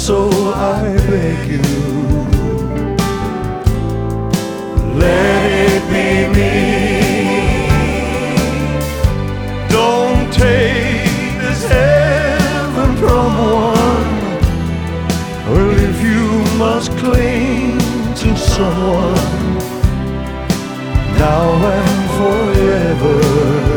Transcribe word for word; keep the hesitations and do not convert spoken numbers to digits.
So I beg you, let it be me. Don't take this heaven from one. Well, if you must cling to someone now and forever,